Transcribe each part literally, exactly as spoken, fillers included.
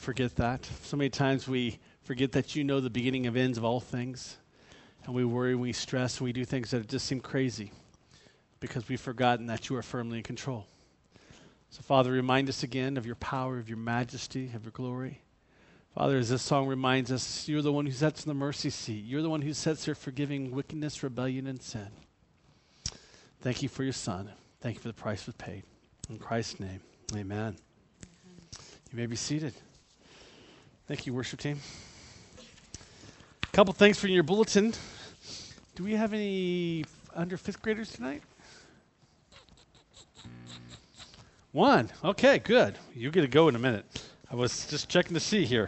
forget that. So many times we forget that you know the beginning of ends of all things. And we worry, we stress, and we do things that just seem crazy because we've forgotten that you are firmly in control. So, Father, remind us again of your power, of your majesty, of your glory. Father, as this song reminds us, you're the one who sits in the mercy seat. You're the one who sits there forgiving wickedness, rebellion, and sin. Thank you for your Son. Thank you for the price was paid. In Christ's name, amen. You may be seated. Thank you, worship team. A couple things for your bulletin. Do we have any under fifth graders tonight? One. Okay, good. You get to go in a minute. I was just checking to see here.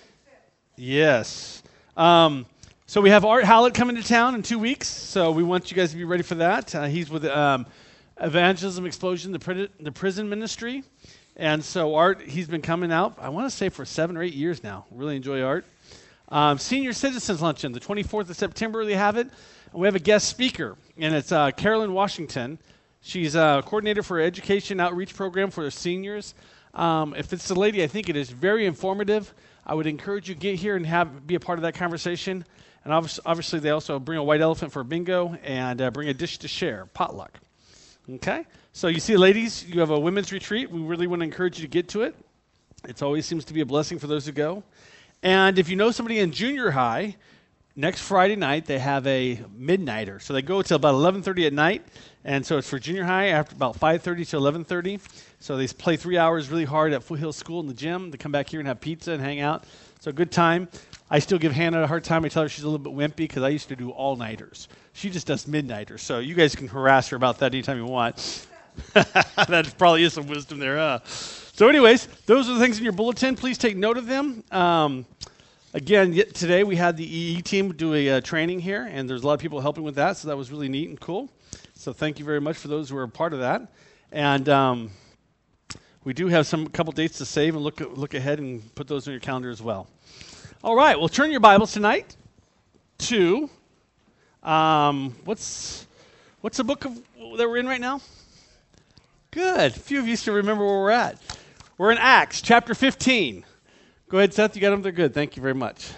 Yes. Um, so we have Art Hallett coming to town in two weeks, so we want you guys to be ready for that. Uh, he's with um, Evangelism Explosion, the, pri- the prison ministry. And so Art, he's been coming out, I want to say for seven or eight years now. Really enjoy Art. Um, Senior Citizens Luncheon, the twenty-fourth of September, they have it. And we have a guest speaker, and it's uh, Carolyn Washington. She's a coordinator for education outreach program for the seniors. Um, if it's the lady, I think it is very informative. I would encourage you to get here and have be a part of that conversation. And obviously, obviously they also bring a white elephant for bingo and uh, bring a dish to share, potluck. Okay? So you see, ladies, you have a women's retreat. We really want to encourage you to get to it. It always seems to be a blessing for those who go. And if you know somebody in junior high, next Friday night they have a midnighter. So they go till about eleven thirty at night. And so it's for junior high after about five thirty to eleven thirty. So they play three hours really hard at Foothill School in the gym. They come back here and have pizza and hang out. So good time. I still give Hannah a hard time. I tell her she's a little bit wimpy because I used to do all-nighters. She just does midnighters. So you guys can harass her about that anytime you want. That probably is some wisdom there, huh? So anyways, those are the things in your bulletin. Please take note of them. Um, again, yet today we had the E E team do a uh, training here, and there's a lot of people helping with that, so that was really neat and cool. So thank you very much for those who are a part of that. And um, we do have some couple dates to save and look look ahead and put those on your calendar as well. All right, well, turn your Bibles tonight to um, what's what's the book of, that we're in right now? Good. A few of you still remember where we're at. We're in Acts chapter fifteen. Go ahead, Seth. You got them? They're good. Thank you very much.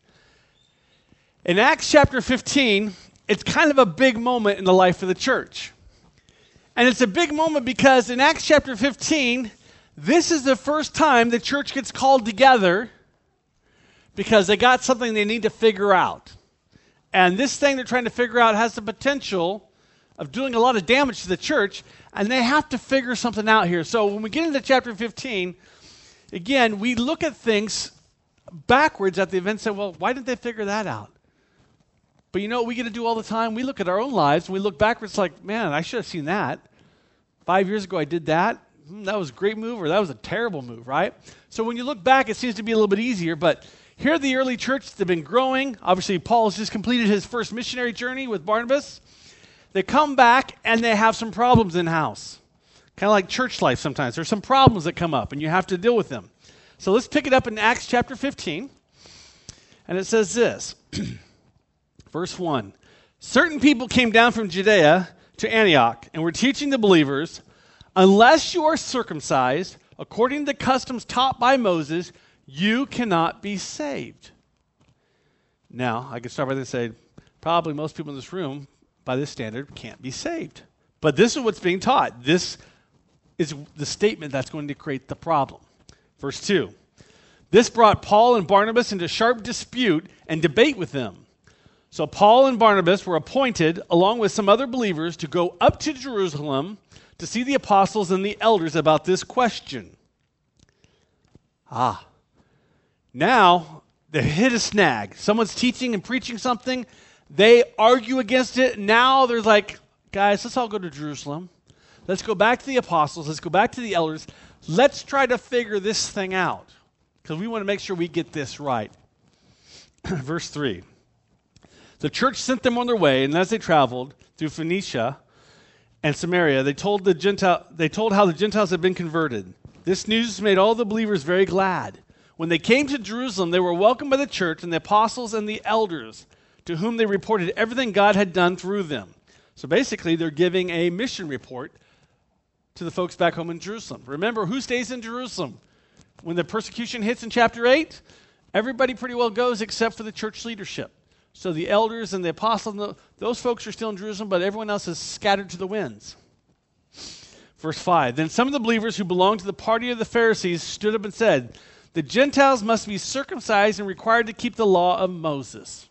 In Acts chapter fifteen, it's kind of a big moment in the life of the church. And it's a big moment because in Acts chapter fifteen, this is the first time the church gets called together because they got something they need to figure out. And this thing they're trying to figure out has the potential of doing a lot of damage to the church, and they have to figure something out here. So when we get into chapter fifteen, again, we look at things backwards at the event and say, well, why didn't they figure that out? But you know what we get to do all the time? We look at our own lives, and we look backwards like, man, I should have seen that. Five years ago I did that. Hmm, that was a great move, or that was a terrible move, right? So when you look back, it seems to be a little bit easier, but here the early church, they've been growing. Obviously, Paul has just completed his first missionary journey with Barnabas. They come back, and they have some problems in-house. Kind of like church life sometimes. There's some problems that come up, and you have to deal with them. So let's pick it up in Acts chapter fifteen. And it says this, verse one. Certain people came down from Judea to Antioch and were teaching the believers, unless you are circumcised, according to the customs taught by Moses, you cannot be saved. Now, I can start by this and say, probably most people in this room, by this standard, can't be saved. But this is what's being taught. This is the statement that's going to create the problem. Verse two. This brought Paul and Barnabas into sharp dispute and debate with them. So Paul and Barnabas were appointed, along with some other believers, to go up to Jerusalem to see the apostles and the elders about this question. Ah. Now, they hit a snag. Someone's teaching and preaching something. They argue against it. Now there's like, guys, let's all go to Jerusalem. Let's go back to the apostles. Let's go back to the elders. Let's try to figure this thing out because we want to make sure we get this right. Verse three. The church sent them on their way, and as they traveled through Phoenicia and Samaria, they told the Gentile, they told how the Gentiles had been converted. This news made all the believers very glad. When they came to Jerusalem, they were welcomed by the church and the apostles and the elders, to whom they reported everything God had done through them. So basically, they're giving a mission report to the folks back home in Jerusalem. Remember, who stays in Jerusalem? when the persecution hits in chapter eight, everybody pretty well goes except for the church leadership. So the elders and the apostles, those folks are still in Jerusalem, but everyone else is scattered to the winds. Verse five, then some of the believers who belonged to the party of the Pharisees stood up and said, the Gentiles must be circumcised and required to keep the law of Moses.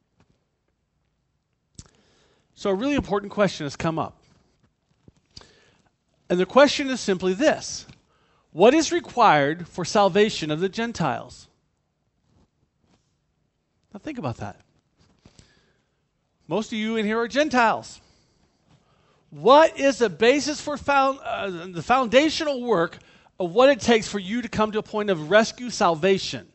So a really important question has come up. And the question is simply this: what is required for salvation of the Gentiles? Now think about that. Most of you in here are Gentiles. What is the basis for found, uh, the foundational work of what it takes for you to come to a point of rescue salvation?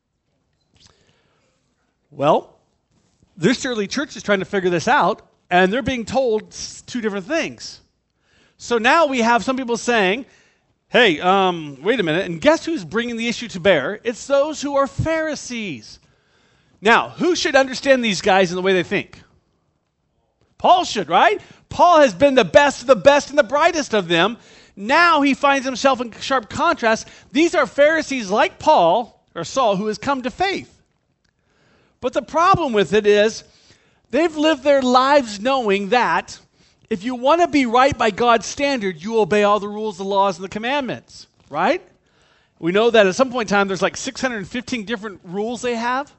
Well, this early church is trying to figure this out, and they're being told two different things. So now we have some people saying, hey, um, wait a minute, and guess who's bringing the issue to bear? It's those who are Pharisees. Now, who should understand these guys in the way they think? Paul should, right? Paul has been the best of the best and the brightest of them. Now he finds himself in sharp contrast. These are Pharisees like Paul, or Saul, who has come to faith. But the problem with it is they've lived their lives knowing that if you want to be right by God's standard, you obey all the rules, the laws, and the commandments, right? We know that at some point in time, there's like six hundred fifteen different rules they have.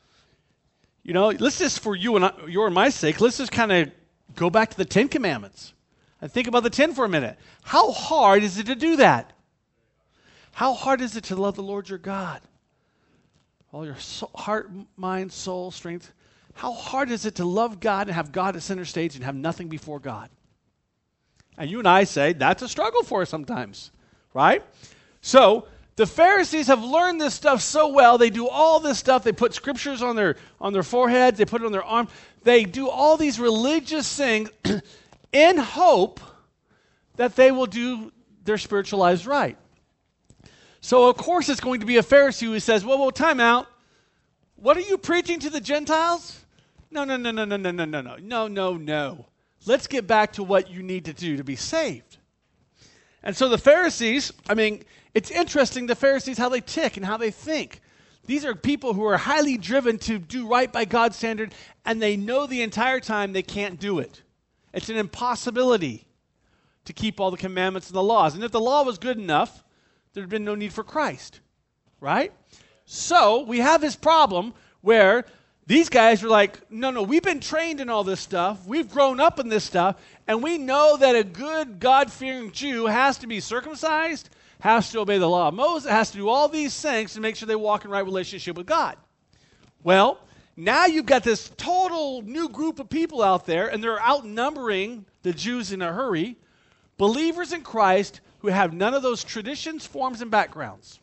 You know, let's just, for you and I, your and my sake, let's just kind of go back to the Ten Commandments and think about the ten for a minute. How hard is it to do that? How hard is it to love the Lord your God? All your soul, heart, mind, soul, strength. How hard is it to love God and have God at center stage and have nothing before God? And you and I say that's a struggle for us sometimes, right? So the Pharisees have learned this stuff so well. They do all this stuff. They put scriptures on their on their foreheads. They put it on their arm. They do all these religious things in hope that they will do their spiritual lives right. So, of course, it's going to be a Pharisee who says, whoa, whoa, time out. What are you preaching to the Gentiles? No, no, no, no, no, no, no, no, no, no, no, no. Let's get back to what you need to do to be saved. And so the Pharisees, I mean, it's interesting, the Pharisees, how they tick and how they think. These are people who are highly driven to do right by God's standard, and they know the entire time they can't do it. It's an impossibility to keep all the commandments and the laws. And if the law was good enough, there would have been no need for Christ, right? So we have this problem where these guys are like, no, no, we've been trained in all this stuff. We've grown up in this stuff, and we know that a good God-fearing Jew has to be circumcised, has to obey the law of Moses, has to do all these things to make sure they walk in right relationship with God. Well, now you've got this total new group of people out there, and they're outnumbering the Jews in a hurry, believers in Christ who have none of those traditions, forms, and backgrounds.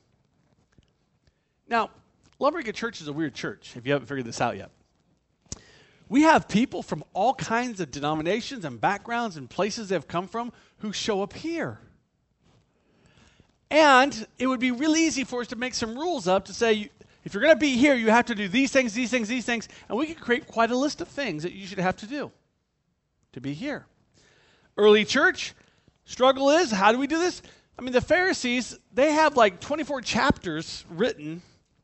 Now, Lumbergate Church is a weird church, if you haven't figured this out yet. We have people from all kinds of denominations and backgrounds and places they've come from who show up here. And it would be really easy for us to make some rules up to say, if you're going to be here, you have to do these things, these things, these things, and we could create quite a list of things that you should have to do to be here. Early church, struggle is, how do we do this? I mean, the Pharisees, they have like twenty-four chapters written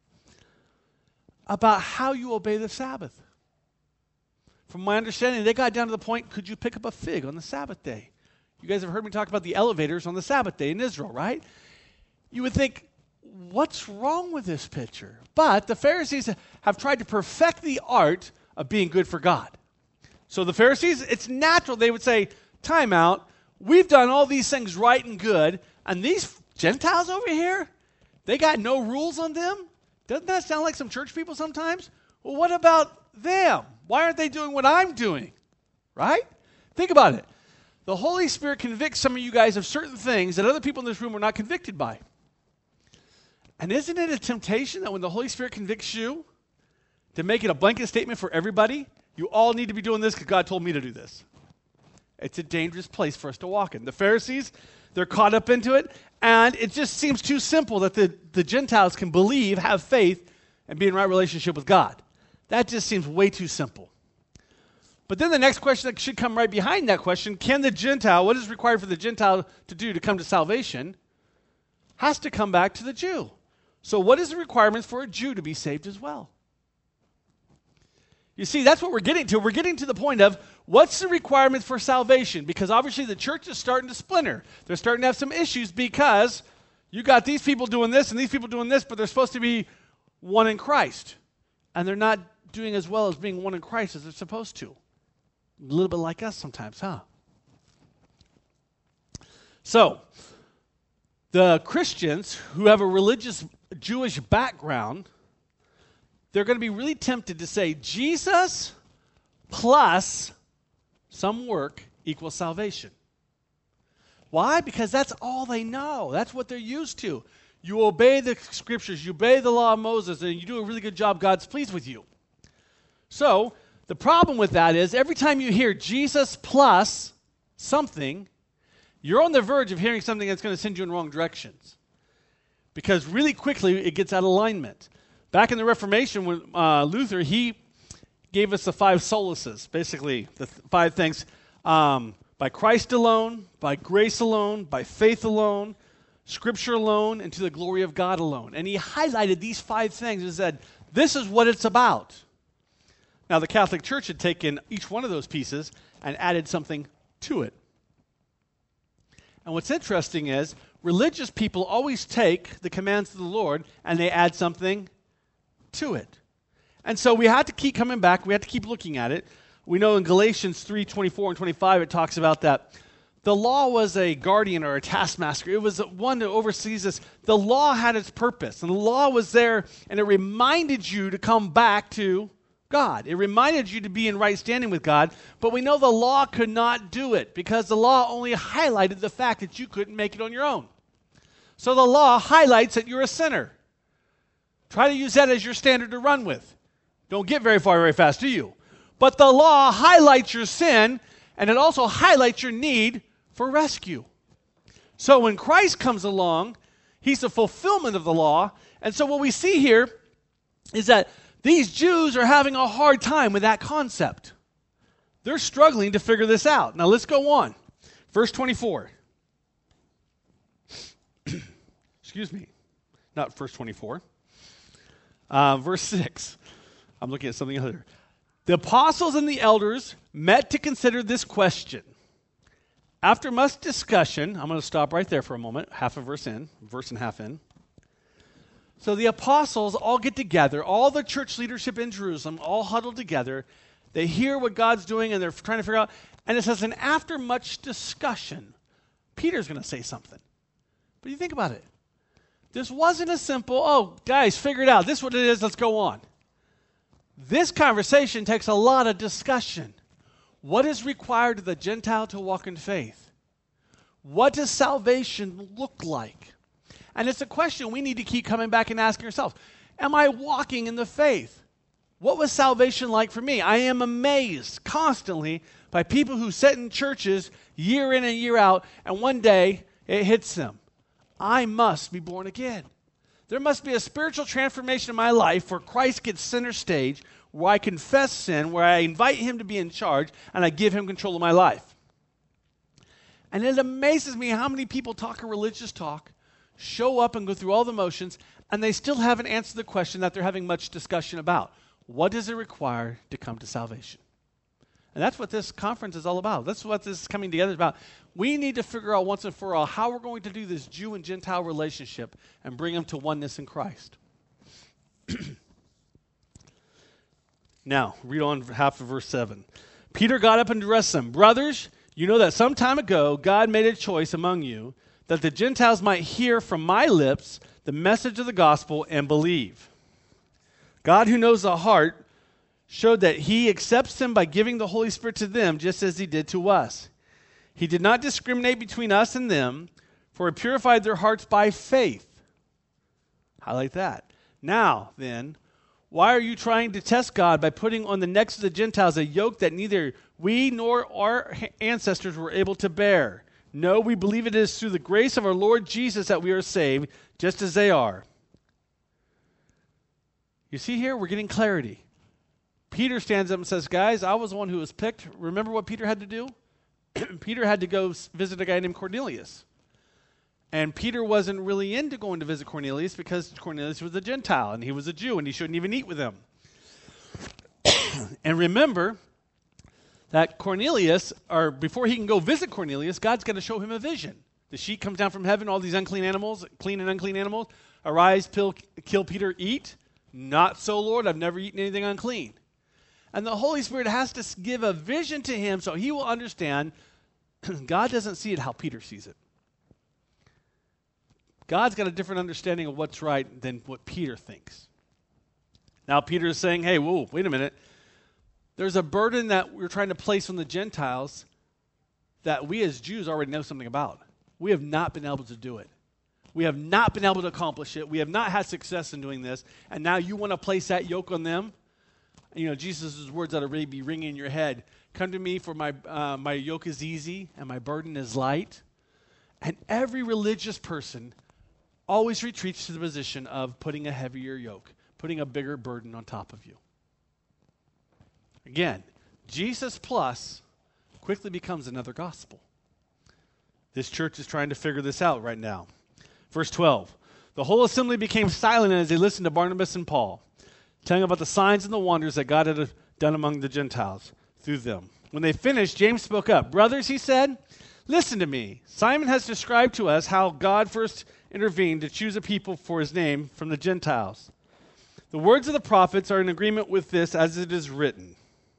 about how you obey the Sabbath. From my understanding, they got down to the point, could you pick up a fig on the Sabbath day? You guys have heard me talk about the elevators on the Sabbath day in Israel, right? You would think, what's wrong with this picture? But the Pharisees have tried to perfect the art of being good for God. So the Pharisees, it's natural. They would say, time out. We've done all these things right and good, and these Gentiles over here, they got no rules on them? Doesn't that sound like some church people sometimes? Well, what about them? Why aren't they doing what I'm doing? Right? Think about it. The Holy Spirit convicts some of you guys of certain things that other people in this room are not convicted by. And isn't it a temptation that when the Holy Spirit convicts you, to make it a blanket statement for everybody, you all need to be doing this because God told me to do this? It's a dangerous place for us to walk in. The Pharisees, they're caught up into it, and it just seems too simple that the, the Gentiles can believe, have faith, and be in right relationship with God. That just seems way too simple. But then the next question that should come right behind that question, can the Gentile, what is required for the Gentile to do to come to salvation? has to come back to the Jew. So what is the requirements for a Jew to be saved as well? You see, that's what we're getting to. We're getting to the point of what's the requirements for salvation? Because obviously the church is starting to splinter. They're starting to have some issues because you got these people doing this and these people doing this, but they're supposed to be one in Christ. And they're not doing as well as being one in Christ as they're supposed to. A little bit like us sometimes, huh? So, the Christians who have a religious Jewish background, they're going to be really tempted to say Jesus plus some work equals salvation. Why? Because that's all they know. That's what they're used to. You obey the scriptures, you obey the law of Moses, and you do a really good job, God's pleased with you. So, the problem with that is every time you hear Jesus plus something, you're on the verge of hearing something that's going to send you in wrong directions. Because really quickly, it gets out of alignment. Back in the Reformation, when uh, Luther, he gave us the five solaces, basically the th- five things. Um, by Christ alone, by grace alone, by faith alone, Scripture alone, and to the glory of God alone. And he highlighted these five things and said, this is what it's about. Now, the Catholic Church had taken each one of those pieces and added something to it. And what's interesting is, religious people always take the commands of the Lord and they add something to it. And so we have to keep coming back. We have to keep looking at it. We know in Galatians three twenty-four and twenty-five, it talks about that the law was a guardian or a taskmaster. It was one that oversees us. The law had its purpose, and the law was there, and it reminded you to come back to God. It reminded you to be in right standing with God, but we know the law could not do it because the law only highlighted the fact that you couldn't make it on your own. So the law highlights that you're a sinner. Try to use that as your standard to run with. Don't get very far very fast, do you? But the law highlights your sin, and it also highlights your need for rescue. So when Christ comes along, he's the fulfillment of the law. And so what we see here is that these Jews are having a hard time with that concept. They're struggling to figure this out. Now let's go on. Verse twenty-four. Excuse me. Not verse twenty-four. Uh, verse six. I'm looking at something other. The apostles and the elders met to consider this question. After much discussion, I'm going to stop right there for a moment, half a verse in, verse and a half in. So the apostles all get together, all the church leadership in Jerusalem, all huddled together. They hear what God's doing, and they're trying to figure out. And it says, and after much discussion, Peter's going to say something. But you think about it. This wasn't a simple, oh, guys, figure it out. This is what it is. Let's go on. This conversation takes a lot of discussion. What is required of the Gentile to walk in faith? What does salvation look like? And it's a question we need to keep coming back and asking ourselves. Am I walking in the faith? What was salvation like for me? I am amazed constantly by people who sit in churches year in and year out, and one day it hits them. I must be born again. There must be a spiritual transformation in my life where Christ gets center stage, where I confess sin, where I invite him to be in charge, and I give him control of my life. And it amazes me how many people talk a religious talk, show up and go through all the motions, and they still haven't answered the question that they're having much discussion about. What does it require to come to salvation? And that's what this conference is all about. That's what this coming together is about. We need to figure out once and for all how we're going to do this Jew and Gentile relationship and bring them to oneness in Christ. Now, read on half of verse seven. Peter got up and addressed them. Brothers, you know that some time ago God made a choice among you that the Gentiles might hear from my lips the message of the gospel and believe. God, who knows the heart, showed that he accepts them by giving the Holy Spirit to them just as he did to us. He did not discriminate between us and them, for he purified their hearts by faith. Highlight that. Now, then, why are you trying to test God by putting on the necks of the Gentiles a yoke that neither we nor our ancestors were able to bear? No, we believe it is through the grace of our Lord Jesus that we are saved, just as they are. You see here, we're getting clarity. Peter stands up and says, guys, I was the one who was picked. Remember what Peter had to do? Peter had to go visit a guy named Cornelius. And Peter wasn't really into going to visit Cornelius because Cornelius was a Gentile and he was a Jew and he shouldn't even eat with him. And remember that Cornelius, or before he can go visit Cornelius, God's got to show him a vision. The sheet comes down from heaven, all these unclean animals, clean and unclean animals. Arise, pill, kill Peter, eat. Not so, Lord, I've never eaten anything unclean. And the Holy Spirit has to give a vision to him so he will understand God doesn't see it how Peter sees it. God's got a different understanding of what's right than what Peter thinks. Now Peter is saying, hey, whoa, wait a minute. There's a burden that we're trying to place on the Gentiles that we as Jews already know something about. We have not been able to do it. We have not been able to accomplish it. We have not had success in doing this. And now you want to place that yoke on them? You know, Jesus' words ought to really be ringing in your head. Come to me, for my uh, my yoke is easy and my burden is light. And every religious person always retreats to the position of putting a heavier yoke, putting a bigger burden on top of you. Again, Jesus plus quickly becomes another gospel. This church is trying to figure this out right now. Verse twelve, the whole assembly became silent as they listened to Barnabas and Paul, telling about the signs and the wonders that God had done among the Gentiles through them. When they finished, James spoke up. Brothers, he said, listen to me. Simon has described to us how God first intervened to choose a people for his name from the Gentiles. The words of the prophets are in agreement with this as it is written.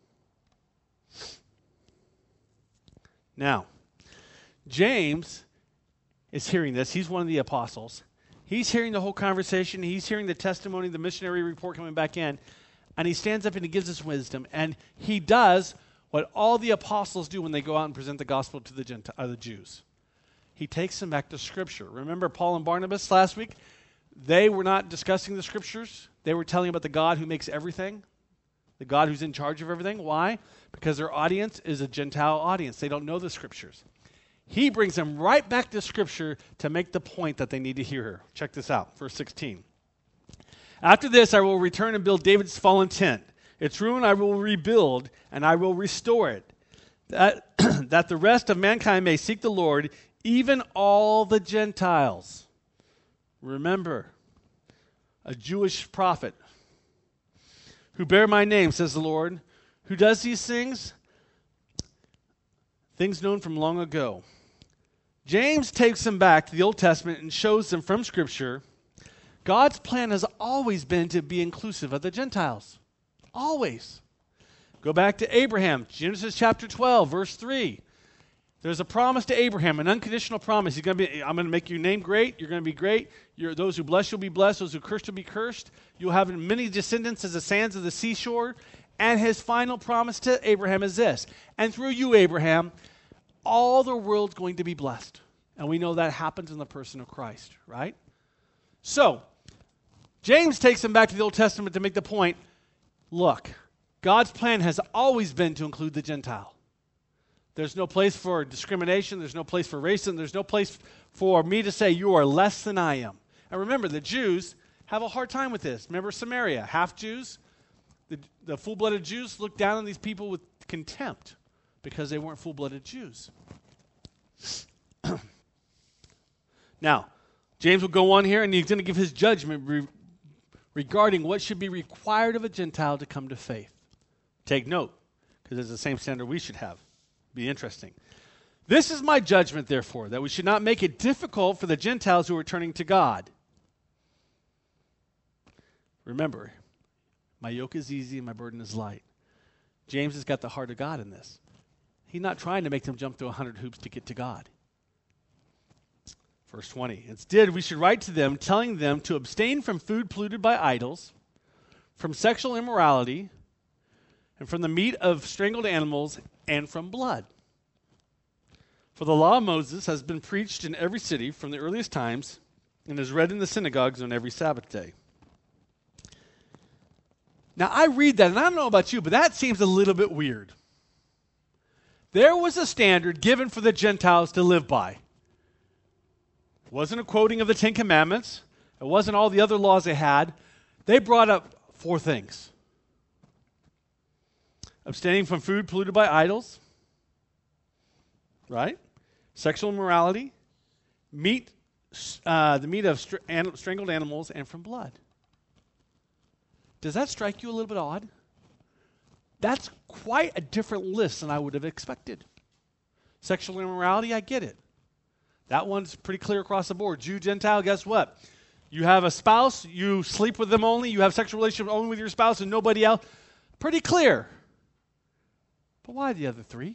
Now, James is hearing this. He's one of the apostles. He's hearing the whole conversation. He's hearing the testimony, the missionary report coming back in. And he stands up and he gives us wisdom. And he does what all the apostles do when they go out and present the gospel to the, Genti- uh, the Jews. He takes them back to Scripture. Remember Paul and Barnabas last week? They were not discussing the Scriptures. They were telling about the God who makes everything, the God who's in charge of everything. Why? Because their audience is a Gentile audience. They don't know the Scriptures. He brings them right back to Scripture to make the point that they need to hear here. Check this out, verse sixteen. After this, I will return and build David's fallen tent. Its ruin I will rebuild, and I will restore it, that, that the rest of mankind may seek the Lord, even all the Gentiles. Remember, a Jewish prophet who bear my name, says the Lord, who does these things, things known from long ago. James takes them back to the Old Testament and shows them from Scripture God's plan has always been to be inclusive of the Gentiles. Always. Go back to Abraham, Genesis chapter twelve, verse three. There's a promise to Abraham, an unconditional promise. He's going to be, I'm going to make your name great. You're going to be great. You're, those who bless you will be blessed. Those who curse will be cursed. You'll have many descendants as the sands of the seashore. And his final promise to Abraham is this. And through you, Abraham, all the world's going to be blessed. And we know that happens in the person of Christ, right? So, James takes them back to the Old Testament to make the point, look, God's plan has always been to include the Gentile. There's no place for discrimination. There's no place for racism. There's no place for me to say you are less than I am. And remember, the Jews have a hard time with this. Remember Samaria, half Jews? The, the full-blooded Jews looked down on these people with contempt because they weren't full-blooded Jews. Now, James will go on here and he's going to give his judgment re- regarding what should be required of a Gentile to come to faith. Take note, because it's the same standard we should have. Be interesting. This is my judgment, therefore, that we should not make it difficult for the Gentiles who are turning to God. Remember, my yoke is easy and my burden is light. James has got the heart of God in this. He's not trying to make them jump through a hundred hoops to get to God. Verse twenty. Instead, we should write to them, telling them to abstain from food polluted by idols, from sexual immorality, and from the meat of strangled animals, and from blood. For the law of Moses has been preached in every city from the earliest times, and is read in the synagogues on every Sabbath day. Now, I read that, and I don't know about you, but that seems a little bit weird. There was a standard given for the Gentiles to live by. It wasn't a quoting of the Ten Commandments. It wasn't all the other laws they had. They brought up four things. Abstaining from food polluted by idols, right? Sexual immorality, meat uh, the meat of str- an- strangled animals, and from blood. Does that strike you a little bit odd? That's quite a different list than I would have expected. Sexual immorality, I get it. That one's pretty clear across the board. Jew, Gentile, guess what? You have a spouse, you sleep with them only, you have sexual relationships only with your spouse and nobody else. Pretty clear. But why the other three?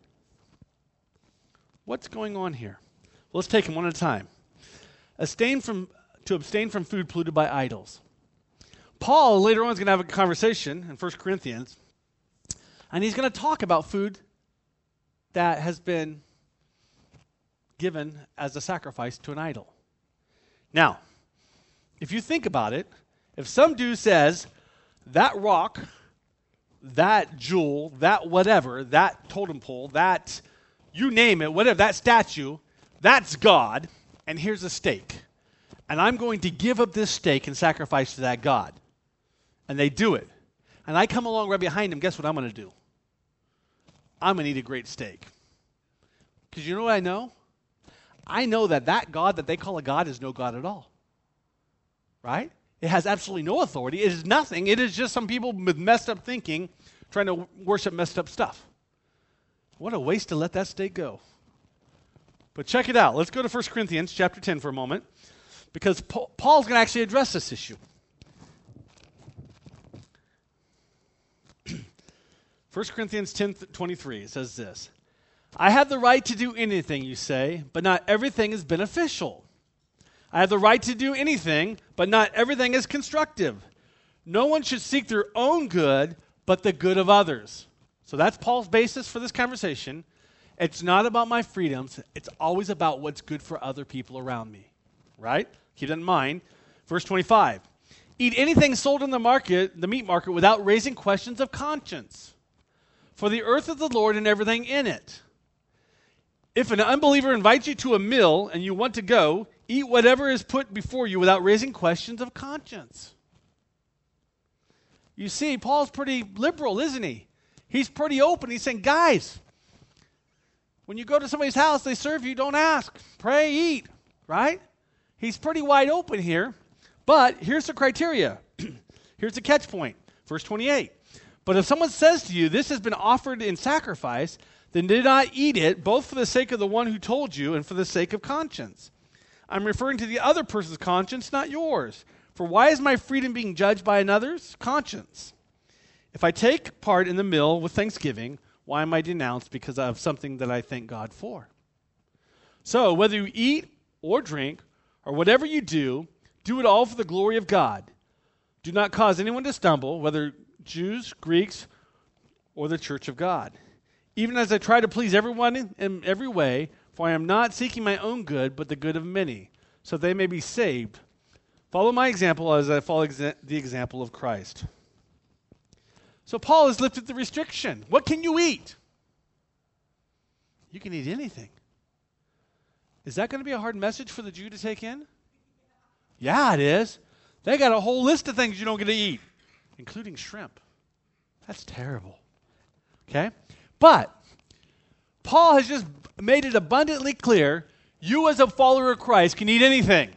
What's going on here? Well, let's take them one at a time. Abstain from, to abstain from food polluted by idols. Paul later on is going to have a conversation in First Corinthians, and he's going to talk about food that has been given as a sacrifice to an idol. Now, if you think about it, if some dude says, that rock, that jewel, that whatever, that totem pole, that, you name it, whatever, that statue, that's God, and here's a steak. And I'm going to give up this steak and sacrifice to that God. And they do it. And I come along right behind them, guess what I'm going to do? I'm going to eat a great steak. Because you know what I know? I know that that God that they call a God is no God at all. Right? It has absolutely no authority. It is nothing. It is just some people with messed up thinking trying to worship messed up stuff. What a waste to let that steak go. But check it out. Let's go to First Corinthians chapter ten for a moment, because Paul's going to actually address this issue. First Corinthians ten twenty-three, it says this. I have the right to do anything, you say, but not everything is beneficial. I have the right to do anything, but not everything is constructive. No one should seek their own good, but the good of others. So that's Paul's basis for this conversation. It's not about my freedoms. It's always about what's good for other people around me. Right? Keep that in mind. Verse twenty-five. Eat anything sold in the market, the meat market, without raising questions of conscience. For the earth is the Lord and everything in it. If an unbeliever invites you to a meal and you want to go, eat whatever is put before you without raising questions of conscience. You see, Paul's pretty liberal, isn't he? He's pretty open. He's saying, guys, when you go to somebody's house, they serve you, don't ask. Pray, eat, right? He's pretty wide open here. But here's the criteria. Here's the catch point. Verse twenty-eight. But if someone says to you, this has been offered in sacrifice, then do not eat it, both for the sake of the one who told you and for the sake of conscience. I'm referring to the other person's conscience, not yours. For why is my freedom being judged by another's conscience? If I take part in the meal with thanksgiving, why am I denounced because of something that I thank God for? So whether you eat or drink or whatever you do, do it all for the glory of God. Do not cause anyone to stumble, whether Jews, Greeks, or the church of God. Even as I try to please everyone in, in every way, for I am not seeking my own good, but the good of many, so they may be saved. Follow my example as I follow exa- the example of Christ. So Paul has lifted the restriction. What can you eat? You can eat anything. Is that going to be a hard message for the Jew to take in? Yeah, it is. They got a whole list of things you don't get to eat, including shrimp. That's terrible. Okay? But Paul has just made it abundantly clear, you as a follower of Christ can eat anything.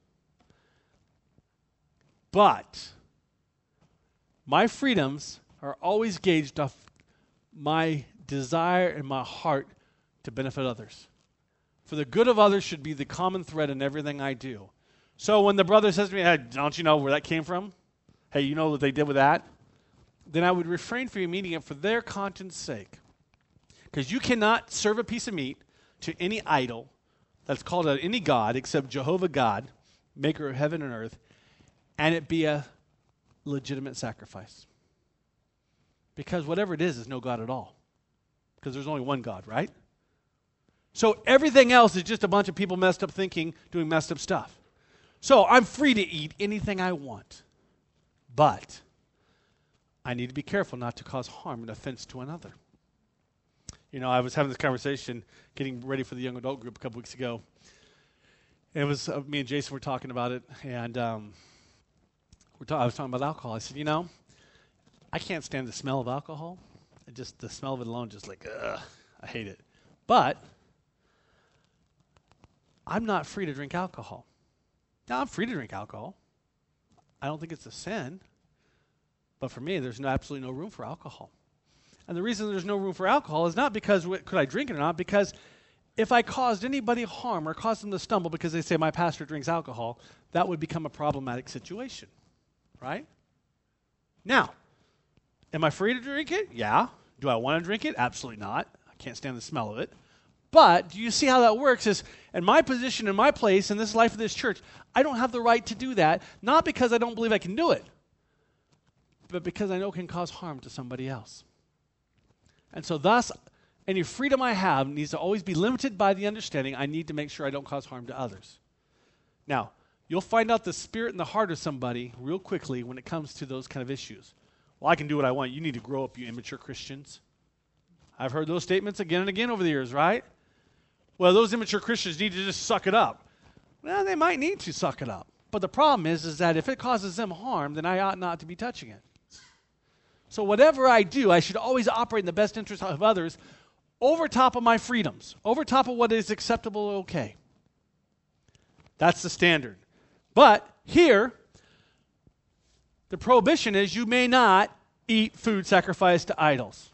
But my freedoms are always gauged off my desire and my heart to benefit others. For the good of others should be the common thread in everything I do. So when the brother says to me, hey, don't you know where that came from? Hey, you know what they did with that? Then I would refrain from eating it for their conscience sake. Because you cannot serve a piece of meat to any idol that's called a, any God except Jehovah God, maker of heaven and earth, and it be a legitimate sacrifice. Because whatever it is is no God at all. Because there's only one God, right? So everything else is just a bunch of people messed up thinking, doing messed up stuff. So I'm free to eat anything I want. But I need to be careful not to cause harm and offense to another. You know, I was having this conversation, getting ready for the young adult group a couple weeks ago. And it was, uh, me and Jason were talking about it, and um, we're ta- I was talking about alcohol. I said, you know, I can't stand the smell of alcohol. It just, the smell of it alone, just like, ugh, I hate it. But I'm not free to drink alcohol. Now, I'm free to drink alcohol. I don't think it's a sin. But for me, there's no, absolutely no room for alcohol. And the reason there's no room for alcohol is not because wh- could I drink it or not, because if I caused anybody harm or caused them to stumble because they say my pastor drinks alcohol, that would become a problematic situation, right? Now, am I free to drink it? Yeah. Do I want to drink it? Absolutely not. I can't stand the smell of it. But do you see how that works? Is in my position, in my place, in this life of this church, I don't have the right to do that, not because I don't believe I can do it, but because I know it can cause harm to somebody else. And so thus, any freedom I have needs to always be limited by the understanding I need to make sure I don't cause harm to others. Now, you'll find out the spirit and the heart of somebody real quickly when it comes to those kind of issues. Well, I can do what I want. You need to grow up, you immature Christians. I've heard those statements again and again over the years, right? Well, those immature Christians need to just suck it up. Well, they might need to suck it up. But the problem is, is that if it causes them harm, then I ought not to be touching it. So whatever I do, I should always operate in the best interest of others over top of my freedoms, over top of what is acceptable or okay. That's the standard. But here, the prohibition is you may not eat food sacrificed to idols.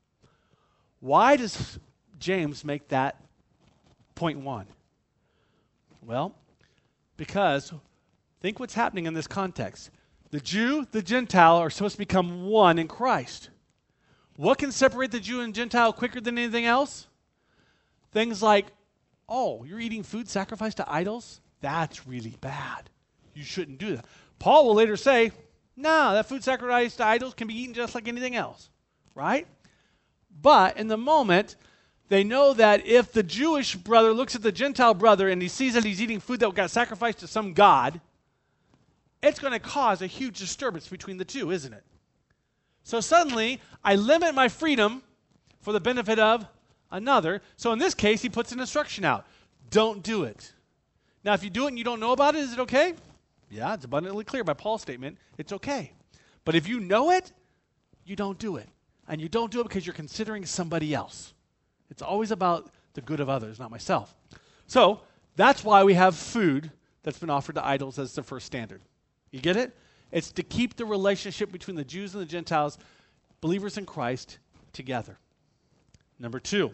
Why does James make that point one? Well, because think what's happening in this context. The Jew, the Gentile are supposed to become one in Christ. What can separate the Jew and Gentile quicker than anything else? Things like, oh, you're eating food sacrificed to idols? That's really bad. You shouldn't do that. Paul will later say, no, that food sacrificed to idols can be eaten just like anything else, right? But in the moment, they know that if the Jewish brother looks at the Gentile brother and he sees that he's eating food that got sacrificed to some god, it's going to cause a huge disturbance between the two, isn't it? So suddenly, I limit my freedom for the benefit of another. So in this case, he puts an instruction out. Don't do it. Now, if you do it and you don't know about it, is it okay? Yeah, it's abundantly clear by Paul's statement. It's okay. But if you know it, you don't do it. And you don't do it because you're considering somebody else. It's always about the good of others, not myself. So that's why we have food that's been offered to idols as the first standard. You get it? It's to keep the relationship between the Jews and the Gentiles, believers in Christ, together. Number two.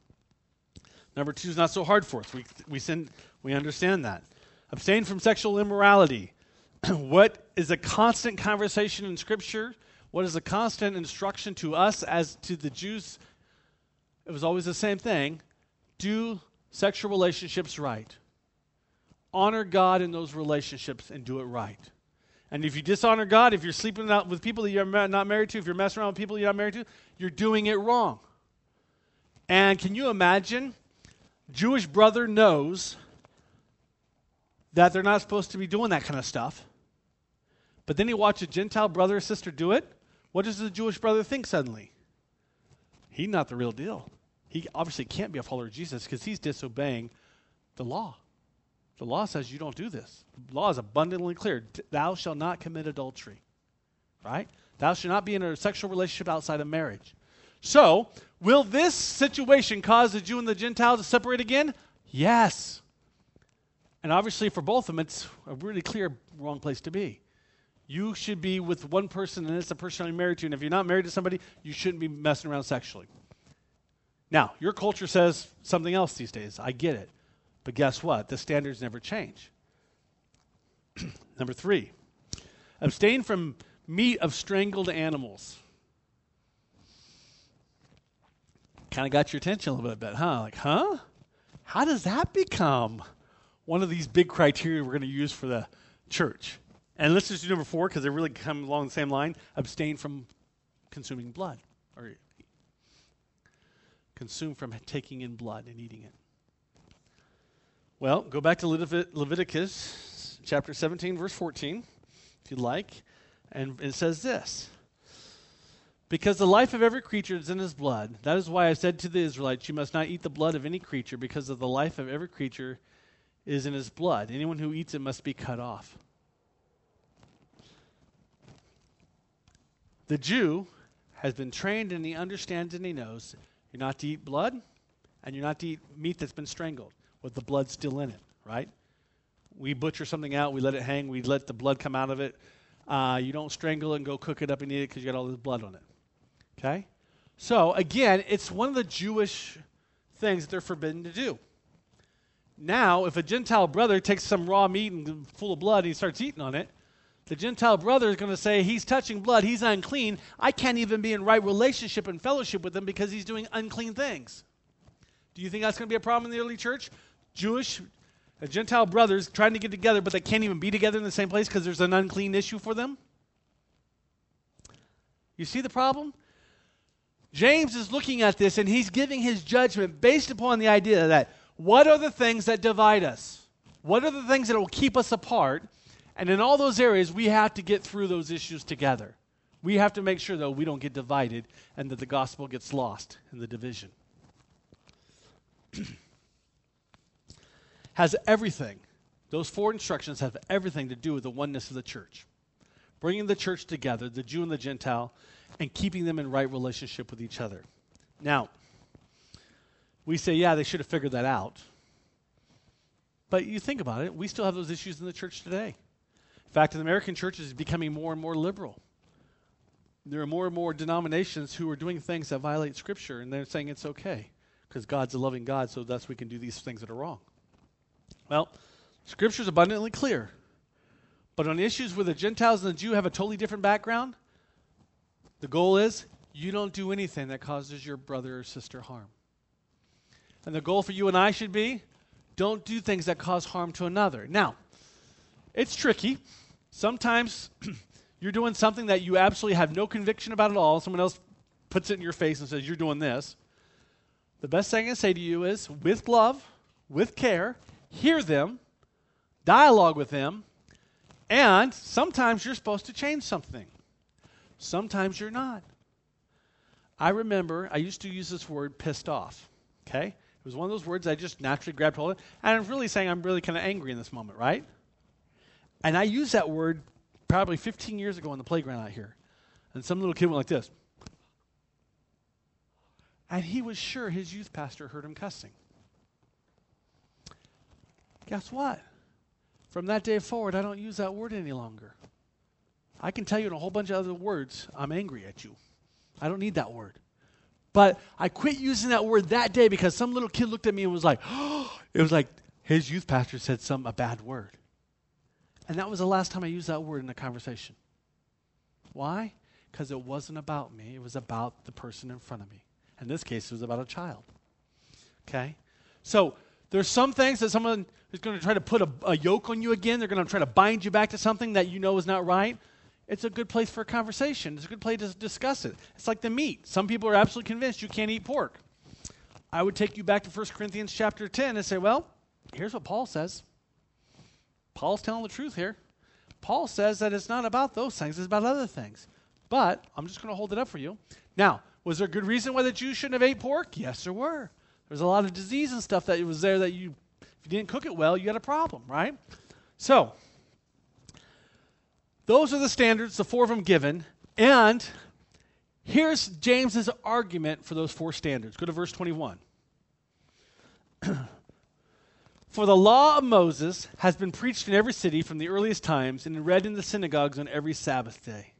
Number two is not so hard for us. We we send, we understand that. Abstain from sexual immorality. What is a constant conversation in Scripture? What is a constant instruction to us as to the Jews? It was always the same thing. Do sexual relationships right. Honor God in those relationships and do it right. And if you dishonor God, if you're sleeping out with people that you're not married to, if you're messing around with people you're not married to, you're doing it wrong. And can you imagine? Jewish brother knows that they're not supposed to be doing that kind of stuff. But then he watches a Gentile brother or sister do it. What does the Jewish brother think suddenly? He's not the real deal. He obviously can't be a follower of Jesus because he's disobeying the law. The law says you don't do this. The law is abundantly clear. Thou shalt not commit adultery. Right? Thou shalt not be in a sexual relationship outside of marriage. So, will this situation cause the Jew and the Gentile to separate again? Yes. And obviously for both of them, it's a really clear wrong place to be. You should be with one person and it's the person you're married to. And if you're not married to somebody, you shouldn't be messing around sexually. Now, your culture says something else these days. I get it. But guess what? The standards never change. Number three, abstain from meat of strangled animals. Kind of got your attention a little bit, huh? Like, huh? How does that become one of these big criteria we're going to use for the church? And let's just do number four because they really come along the same line. Abstain from consuming blood. Or consume from taking in blood and eating it. Well, go back to Levit- Leviticus chapter seventeen, verse fourteen, if you'd like. And it says this. Because the life of every creature is in his blood. That is why I said to the Israelites, you must not eat the blood of any creature, because of the life of every creature is in his blood. Anyone who eats it must be cut off. The Jew has been trained and he understands and he knows you're not to eat blood and you're not to eat meat that's been strangled with the blood still in it. right? We butcher something out, we let it hang, we let the blood come out of it. Uh, you don't strangle it and go cook it up and eat it because you got all this blood on it. Okay? So, again, it's one of the Jewish things that they're forbidden to do. Now, if a Gentile brother takes some raw meat and full of blood and he starts eating on it, the Gentile brother is going to say, he's touching blood, he's unclean. I can't even be in right relationship and fellowship with him because he's doing unclean things. Do you think that's going to be a problem in the early church? Jewish, uh, Gentile brothers trying to get together, but they can't even be together in the same place because there's an unclean issue for them? You see the problem? James is looking at this and he's giving his judgment based upon the idea that what are the things that divide us? What are the things that will keep us apart? And in all those areas, we have to get through those issues together. We have to make sure, though, we don't get divided and that the gospel gets lost in the division. Has everything, those four instructions have everything to do with the oneness of the church. Bringing the church together, the Jew and the Gentile, and keeping them in right relationship with each other. Now, we say, yeah, they should have figured that out. But you think about it, we still have those issues in the church today. In fact, the American church is becoming more and more liberal. There are more and more denominations who are doing things that violate Scripture, and they're saying it's okay because God's a loving God, so thus we can do these things that are wrong. Well, Scripture is abundantly clear. But on issues where the Gentiles and the Jew have a totally different background, the goal is you don't do anything that causes your brother or sister harm. And the goal for you and I should be, don't do things that cause harm to another. Now, it's tricky. Sometimes you're doing something that you absolutely have no conviction about at all. Someone else puts it in your face and says, you're doing this. The best thing I can say to you is, with love, with care, hear them, dialogue with them, and sometimes you're supposed to change something. Sometimes you're not. I remember I used to use this word, pissed off. Okay? It was one of those words I just naturally grabbed hold of. And I'm really saying I'm really kind of angry in this moment, right? And I used that word probably fifteen years ago on the playground out here. And some little kid went like this. And he was sure his youth pastor heard him cussing. Guess what? From that day forward, I don't use that word any longer. I can tell you in a whole bunch of other words, I'm angry at you. I don't need that word. But I quit using that word that day because some little kid looked at me and was like, oh, it was like his youth pastor said some a bad word. And that was the last time I used that word in a conversation. Why? Because it wasn't about me. It was about the person in front of me. In this case, it was about a child. Okay? So there's some things that someone is going to try to put a, a yoke on you again. They're going to try to bind you back to something that you know is not right. It's a good place for a conversation. It's a good place to discuss it. It's like the meat. Some people are absolutely convinced you can't eat pork. I would take you back to First Corinthians chapter ten and say, well, here's what Paul says. Paul's telling the truth here. Paul says that it's not about those things. It's about other things. But I'm just going to hold it up for you. Now, was there a good reason why the Jews shouldn't have ate pork? Yes, there were. There's a lot of disease and stuff that was there that you, if you didn't cook it well, you had a problem, right? So, those are the standards, the four of them given. And here's James's argument for those four standards. Go to verse twenty-one. For the law of Moses has been preached in every city from the earliest times and read in the synagogues on every Sabbath day.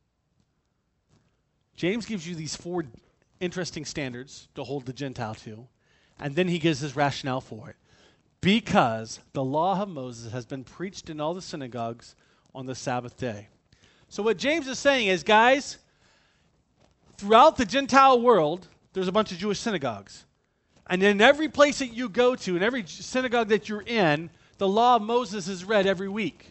James gives you these four interesting standards to hold the Gentile to, and then he gives his rationale for it. Because the law of Moses has been preached in all the synagogues on the Sabbath day. So what James is saying is, guys, throughout the Gentile world, there's a bunch of Jewish synagogues. And in every place that you go to, in every synagogue that you're in, the law of Moses is read every week.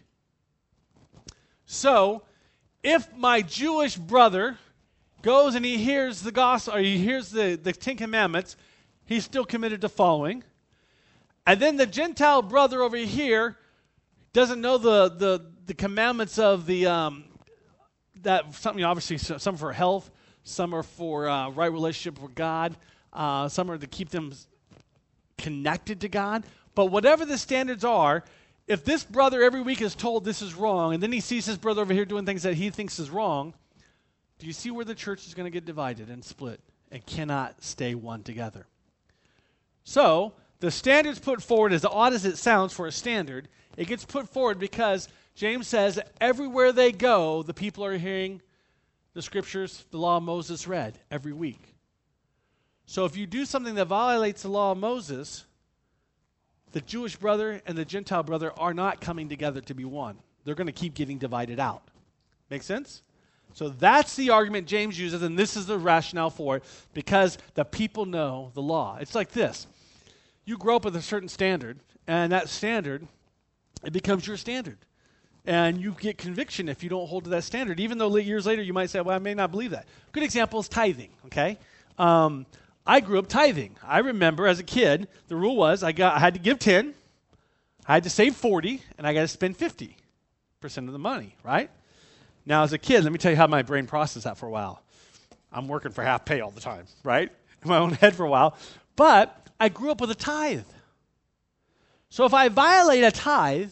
So, if my Jewish brother goes and he hears the gospel, or he hears the, the Ten Commandments, he's still committed to following. And then the Gentile brother over here doesn't know the the, the commandments of the, um, that something, you know, obviously some are for health, some are for uh, right relationship with God, uh, some are to keep them connected to God. But whatever the standards are, if this brother every week is told this is wrong, and then he sees his brother over here doing things that he thinks is wrong, do you see where the church is going to get divided and split and cannot stay one together? So, the standard's put forward, as odd as it sounds for a standard, it gets put forward because James says that everywhere they go, the people are hearing the scriptures, the law of Moses read every week. So if you do something that violates the law of Moses, the Jewish brother and the Gentile brother are not coming together to be one. They're going to keep getting divided out. Make sense? So that's the argument James uses, and this is the rationale for it, because the people know the law. It's like this. You grow up with a certain standard, and that standard, it becomes your standard. And you get conviction if you don't hold to that standard, even though years later you might say, well, I may not believe that. Good example is tithing, okay? Um, I grew up tithing. I remember as a kid, the rule was I got I had to give ten, I had to save forty, and I got to spend fifty percent of the money, right? Now, as a kid, let me tell you how my brain processed that for a while. I'm working for half pay all the time, right? In my own head for a while. But I grew up with a tithe. So if I violate a tithe,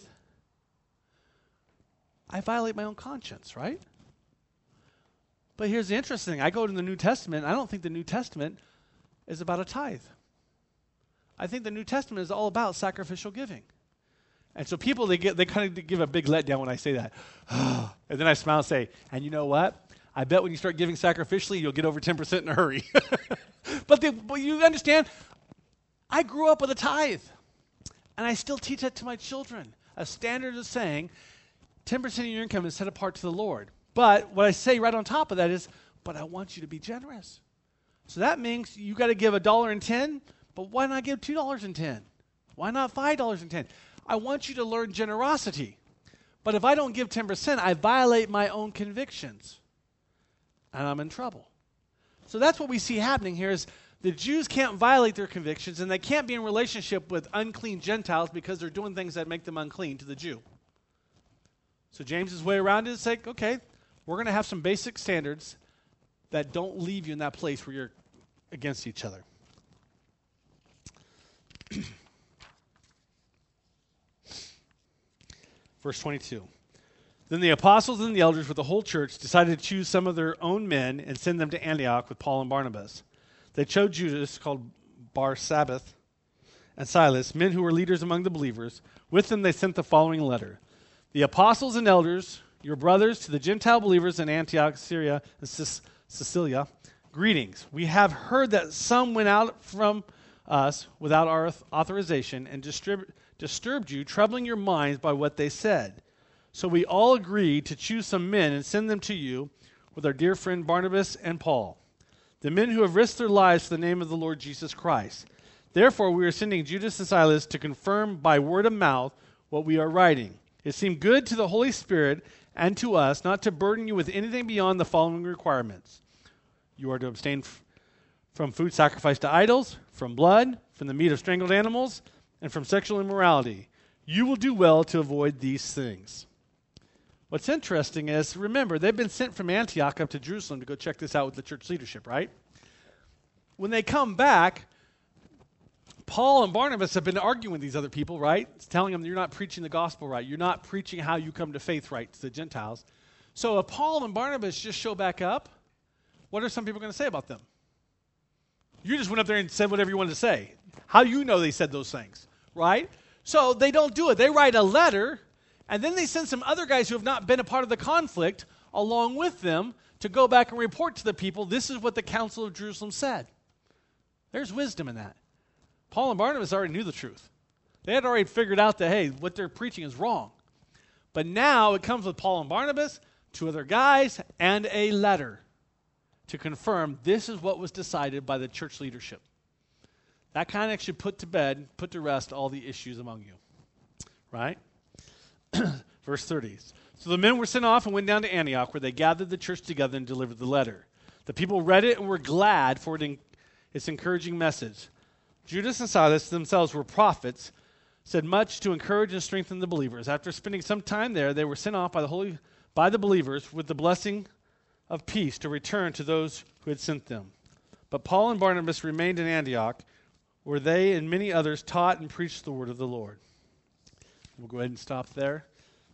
I violate my own conscience, right? But here's the interesting thing. I go to the New Testament, and I don't think the New Testament is about a tithe. I think the New Testament is all about sacrificial giving. And so people, they get they kind of give a big letdown when I say that. And then I smile and say, and you know what? I bet when you start giving sacrificially, you'll get over ten percent in a hurry. but, the, but you understand, I grew up with a tithe. And I still teach that to my children. A standard is saying ten percent of your income is set apart to the Lord. But what I say right on top of that is, but I want you to be generous. So that means you got to give a dollar and ten, but why not give two dollars and ten? Why not five dollars and ten? I want you to learn generosity. But if I don't give ten percent, I violate my own convictions. And I'm in trouble. So that's what we see happening here is the Jews can't violate their convictions, and they can't be in relationship with unclean Gentiles because they're doing things that make them unclean to the Jew. So James's way around it is like, okay, we're going to have some basic standards that don't leave you in that place where you're against each other. Verse twenty-two. Then the apostles and the elders with the whole church decided to choose some of their own men and send them to Antioch with Paul and Barnabas. They chose Judas, called Barsabbath, and Silas, men who were leaders among the believers. With them they sent the following letter. The apostles and elders, your brothers, to the Gentile believers in Antioch, Syria, and Cilicia, greetings. We have heard that some went out from us without our authorization and distrib- disturbed you, troubling your minds by what they said. So we all agreed to choose some men and send them to you with our dear friend Barnabas and Paul, the men who have risked their lives for the name of the Lord Jesus Christ. Therefore, we are sending Judas and Silas to confirm by word of mouth what we are writing. It seemed good to the Holy Spirit and to us not to burden you with anything beyond the following requirements. You are to abstain f- from food sacrificed to idols, from blood, from the meat of strangled animals, and from sexual immorality. You will do well to avoid these things. What's interesting is, remember, they've been sent from Antioch up to Jerusalem to go check this out with the church leadership, right? When they come back, Paul and Barnabas have been arguing with these other people, right? It's telling them you're not preaching the gospel right. You're not preaching how you come to faith right to the Gentiles. So if Paul and Barnabas just show back up, what are some people going to say about them? You just went up there and said whatever you wanted to say. How do you know they said those things, right? So they don't do it. They write a letter, and then they send some other guys who have not been a part of the conflict along with them to go back and report to the people, this is what the Council of Jerusalem said. There's wisdom in that. Paul and Barnabas already knew the truth. They had already figured out that, hey, what they're preaching is wrong. But now it comes with Paul and Barnabas, two other guys, and a letter to confirm this is what was decided by the church leadership. That kind of should put to bed, put to rest all the issues among you. Right? Verse thirty. So the men were sent off and went down to Antioch, where they gathered the church together and delivered the letter. The people read it and were glad for it in, its encouraging message. Judas and Silas themselves were prophets, said much to encourage and strengthen the believers. After spending some time there, they were sent off by the holy by the believers with the blessing of peace to return to those who had sent them. But Paul and Barnabas remained in Antioch, where they and many others taught and preached the word of the Lord. We'll go ahead and stop there.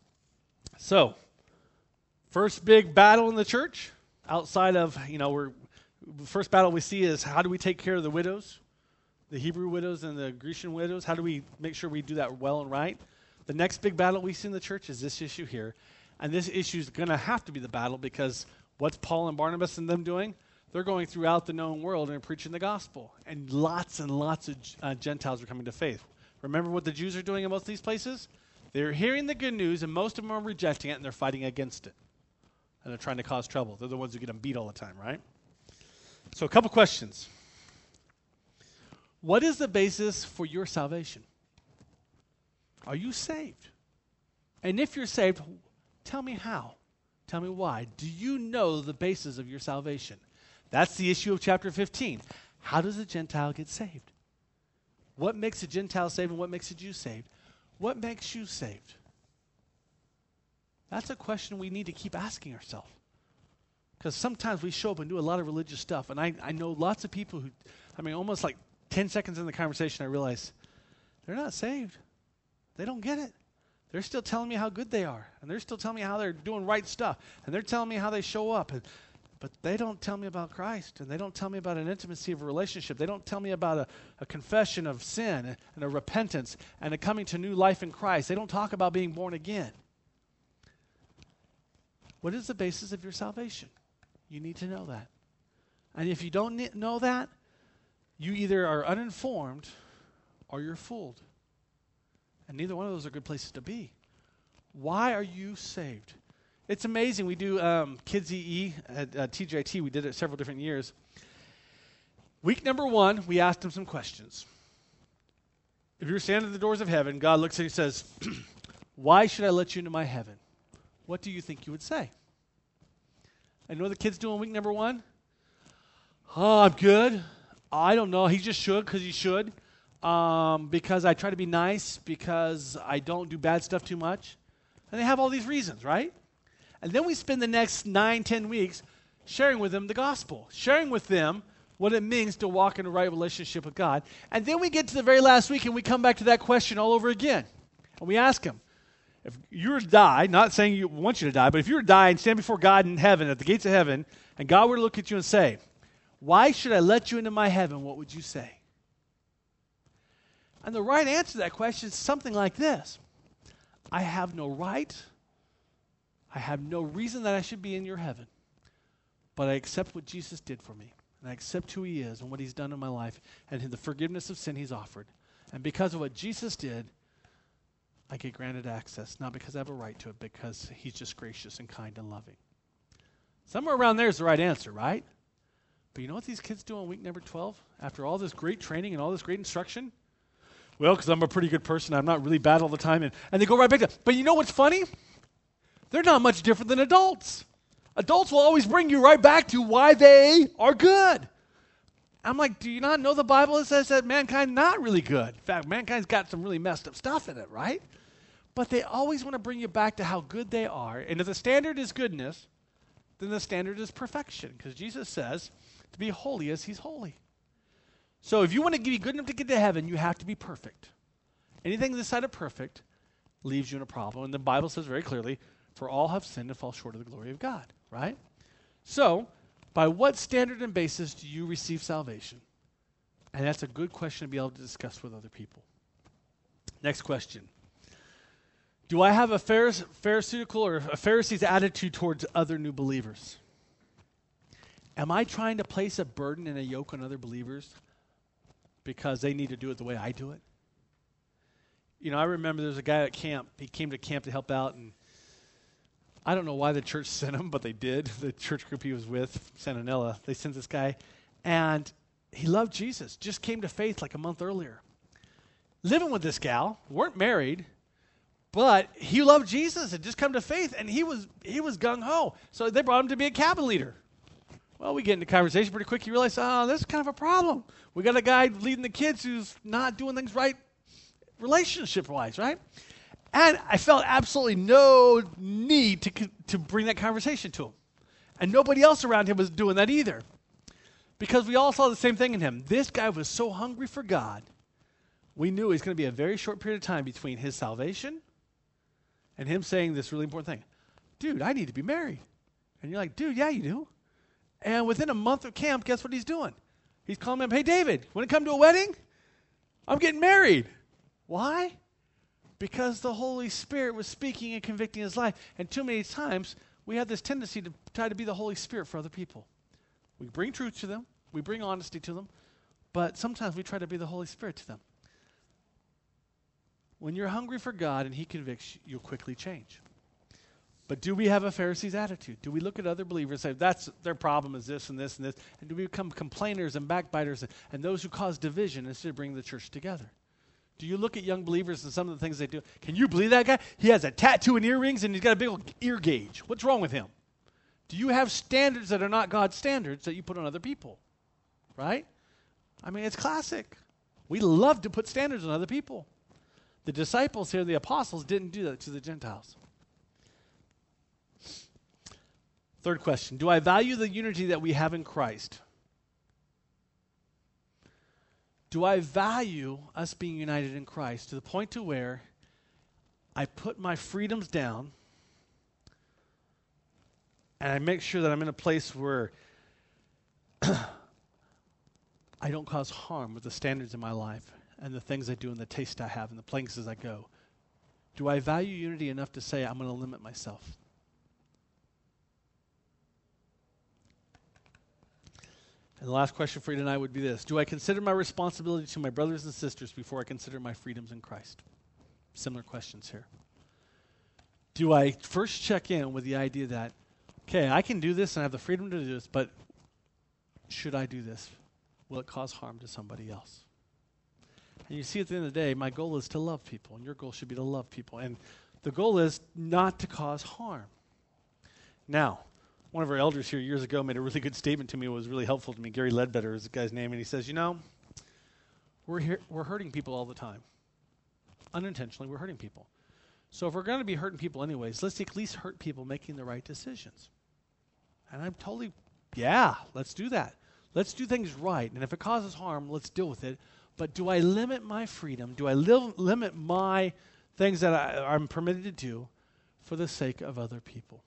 So, first big battle in the church, outside of, you know, we're, the first battle we see is how do we take care of the widows? the Hebrew widows and the Grecian widows? How do we make sure we do that well and right? The next big battle we see in the church is this issue here. And this issue is going to have to be the battle because what's Paul and Barnabas and them doing? They're going throughout the known world and preaching the gospel. And lots and lots of uh, Gentiles are coming to faith. Remember what the Jews are doing in most of these places? They're hearing the good news, and most of them are rejecting it, and they're fighting against it. And they're trying to cause trouble. They're the ones who get them beat all the time, right? So a couple questions. What is the basis for your salvation? Are you saved? And if you're saved, tell me how. Tell me why. Do you know the basis of your salvation? That's the issue of chapter fifteen. How does a Gentile get saved? What makes a Gentile saved and what makes a Jew saved? What makes you saved? That's a question we need to keep asking ourselves. Because sometimes we show up and do a lot of religious stuff. And I, I know lots of people who, I mean, almost like ten seconds in the conversation, I realize they're not saved. They don't get it. They're still telling me how good they are. And they're still telling me how they're doing right stuff. And they're telling me how they show up. And, but they don't tell me about Christ. And they don't tell me about an intimacy of a relationship. They don't tell me about a, a confession of sin and a repentance and a coming to new life in Christ. They don't talk about being born again. What is the basis of your salvation? You need to know that. And if you don't ne- know that, you either are uninformed or you're fooled. And neither one of those are good places to be. Why are you saved? It's amazing. We do um, Kids E E at uh, T J T. We did it several different years. Week number one, we asked them some questions. If you're standing at the doors of heaven, God looks at you and says, why should I let you into my heaven? What do you think you would say? I know the kids doing week number one. Oh, I'm good. I don't know. He just should because he should. Um, because I try to be nice, because I don't do bad stuff too much. And they have all these reasons, right? And then we spend the next nine, ten weeks sharing with them the gospel, sharing with them what it means to walk in a right relationship with God. And then we get to the very last week and we come back to that question all over again. And we ask them, if you were to die, not saying you want you to die, but if you were to die and stand before God in heaven, at the gates of heaven, and God were to look at you and say, why should I let you into my heaven? What would you say? And the right answer to that question is something like this. I have no right. I have no reason that I should be in your heaven. But I accept what Jesus did for me. And I accept who he is and what he's done in my life and the forgiveness of sin he's offered. And because of what Jesus did, I get granted access. Not because I have a right to it, because he's just gracious and kind and loving. Somewhere around there is the right answer, right? But you know what these kids do on week number twelve? After all this great training and all this great instruction? Well, because I'm a pretty good person. I'm not really bad all the time. And, and they go right back to, but you know what's funny? They're not much different than adults. Adults will always bring you right back to why they are good. I'm like, do you not know the Bible? It says that mankind's not really good. In fact, mankind's got some really messed up stuff in it, right? But they always want to bring you back to how good they are. And if the standard is goodness, then the standard is perfection. Because Jesus says to be holy as he's holy. So if you want to be good enough to get to heaven, you have to be perfect. Anything this side of perfect leaves you in a problem. And the Bible says very clearly, for all have sinned and fall short of the glory of God, right? So, by what standard and basis do you receive salvation? And that's a good question to be able to discuss with other people. Next question. Do I have a Pharise- Pharisaical or a Pharisee's attitude towards other new believers? Am I trying to place a burden and a yoke on other believers because they need to do it the way I do it? You know, I remember there was a guy at camp. He came to camp to help out, and I don't know why the church sent him, but they did. The church group he was with, Santanella, they sent this guy, and he loved Jesus, just came to faith like a month earlier. Living with this gal, weren't married, but he loved Jesus and just come to faith, and he was he was gung-ho. So they brought him to be a cabin leader. Well, we get into conversation pretty quick. You realize, oh, this is kind of a problem. We got a guy leading the kids who's not doing things right relationship-wise, right? And I felt absolutely no need to to bring that conversation to him. And nobody else around him was doing that either. Because we all saw the same thing in him. This guy was so hungry for God, we knew it was going to be a very short period of time between his salvation and him saying this really important thing. Dude, I need to be married. And you're like, dude, yeah, you do. And within a month of camp, guess what he's doing? He's calling him, hey, David, want to come to a wedding? I'm getting married. Why? Because the Holy Spirit was speaking and convicting his life. And too many times, we have this tendency to try to be the Holy Spirit for other people. We bring truth to them. We bring honesty to them. But sometimes we try to be the Holy Spirit to them. When you're hungry for God and he convicts you, you'll quickly change. But do we have a Pharisee's attitude? Do we look at other believers and say, that's their problem is this and this and this? And do we become complainers and backbiters and, and those who cause division instead of bringing the church together? Do you look at young believers and some of the things they do? Can you believe that guy? He has a tattoo and earrings and he's got a big old ear gauge. What's wrong with him? Do you have standards that are not God's standards that you put on other people? Right? I mean, it's classic. We love to put standards on other people. The disciples here, the apostles, didn't do that to the Gentiles. Third question, do I value the unity that we have in Christ? Do I value us being united in Christ to the point to where I put my freedoms down and I make sure that I'm in a place where I don't cause harm with the standards in my life and the things I do and the taste I have and the places I go? Do I value unity enough to say I'm going to limit myself? And the last question for you tonight would be this. Do I consider my responsibility to my brothers and sisters before I consider my freedoms in Christ? Similar questions here. Do I first check in with the idea that, okay, I can do this and I have the freedom to do this, but should I do this? Will it cause harm to somebody else? And you see, at the end of the day, my goal is to love people, and your goal should be to love people. And the goal is not to cause harm. Now, one of our elders here years ago made a really good statement to me. It was really helpful to me. Gary Ledbetter is the guy's name, and he says, you know, we're here, we're hurting people all the time. Unintentionally, we're hurting people. So if we're going to be hurting people anyways, let's at least hurt people making the right decisions. And I'm totally, yeah, let's do that. Let's do things right. And if it causes harm, let's deal with it. But do I limit my freedom? Do I li- limit my things that I, I'm permitted to do for the sake of other people?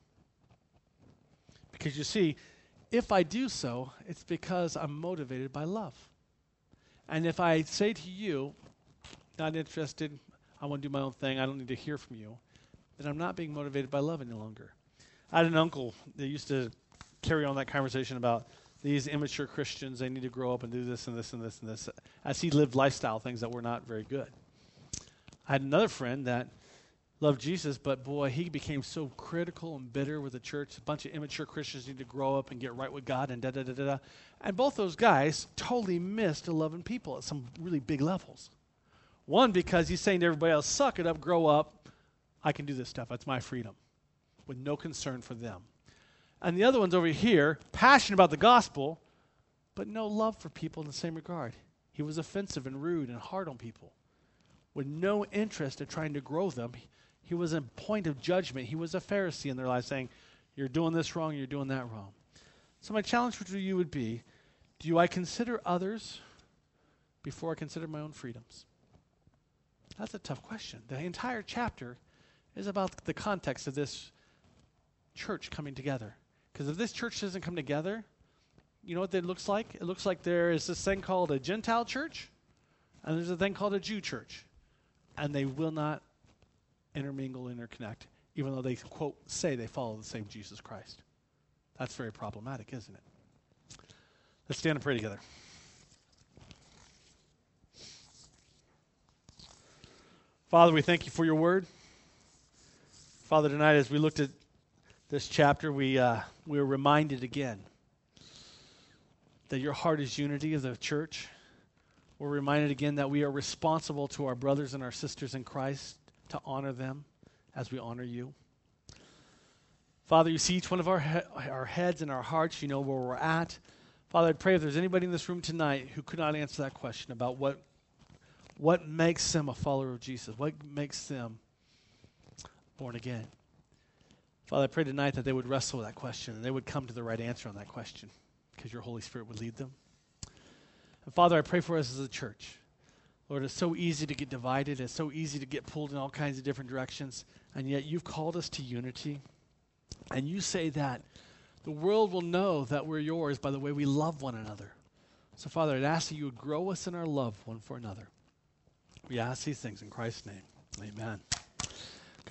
Because you see, if I do so, it's because I'm motivated by love. And if I say to you, not interested, I want to do my own thing, I don't need to hear from you, then I'm not being motivated by love any longer. I had an uncle that used to carry on that conversation about these immature Christians, they need to grow up and do this and this and this and this, as he lived lifestyle things that were not very good. I had another friend that loved Jesus, but boy, he became so critical and bitter with the church. A bunch of immature Christians need to grow up and get right with God and da-da-da-da-da. And both those guys totally missed loving people at some really big levels. One, because he's saying to everybody else, suck it up, grow up. I can do this stuff. That's my freedom. With no concern for them. And the other one's over here, passionate about the gospel, but no love for people in the same regard. He was offensive and rude and hard on people. With no interest in trying to grow them. He was a point of judgment. He was a Pharisee in their lives saying, you're doing this wrong, you're doing that wrong. So my challenge for you would be, do I consider others before I consider my own freedoms? That's a tough question. The entire chapter is about the context of this church coming together. Because if this church doesn't come together, you know what it looks like? It looks like there is this thing called a Gentile church, and there's a thing called a Jew church. And they will not intermingle, interconnect, even though they, quote, say they follow the same Jesus Christ. That's very problematic, isn't it? Let's stand and pray together. Father, we thank you for your word. Father, tonight as we looked at this chapter, we uh, we were reminded again that your heart is unity of the church. We're reminded again that we are responsible to our brothers and our sisters in Christ to honor them as we honor you. Father, you see each one of our he- our heads and our hearts. You know where we're at. Father, I pray if there's anybody in this room tonight who could not answer that question about what what makes them a follower of Jesus, what makes them born again. Father, I pray tonight that they would wrestle with that question and they would come to the right answer on that question because your Holy Spirit would lead them. And Father, I pray for us as a church. Lord, it's so easy to get divided. It's so easy to get pulled in all kinds of different directions. And yet you've called us to unity. And you say that the world will know that we're yours by the way we love one another. So Father, I'd ask that you would grow us in our love one for another. We ask these things in Christ's name. Amen.